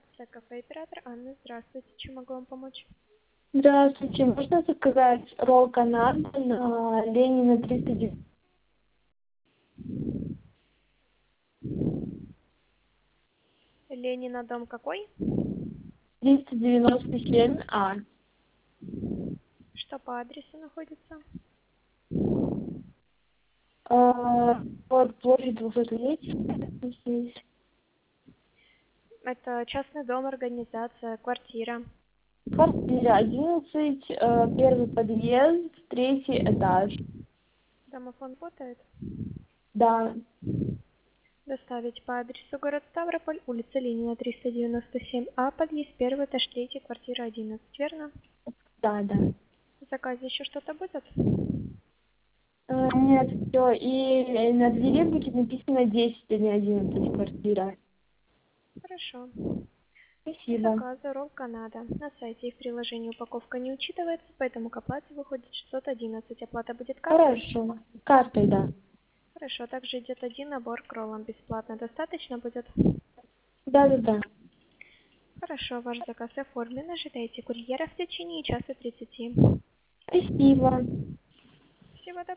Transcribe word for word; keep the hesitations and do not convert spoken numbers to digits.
АЦ кафе оператор Анна, здравствуйте. Чем могу вам помочь? Здравствуйте, можно заказать ролл Канада на Ленина триста девяносто Ленина, дом какой? семь А. Что по адресу находится? А, вот площадь двухсотлетия здесь. Это частный дом, организация, квартира. Квартира одиннадцать, э, первый подъезд, третий этаж. Домофон работает? Да, Доставить по адресу город Ставрополь, улица Ленина, триста девяносто семь А, подъезд первый, этаж третий, квартира одиннадцать, верно? да, да. В заказе еще что-то будет? Э, нет, все, и на двери будет написано десять, а не одиннадцать квартира. Хорошо. Для Спасибо. заказа ролл Канада. На сайте и в приложении упаковка не учитывается, поэтому к оплате выходит шестьсот одиннадцать. Оплата будет картой? Хорошо. Картой, да. Хорошо, также идет один набор к роллам бесплатно. Достаточно будет? Да, да, да. Хорошо, ваш заказ оформлен. Ожидайте курьера в течение часа тридцати. Спасибо. Всего доброго.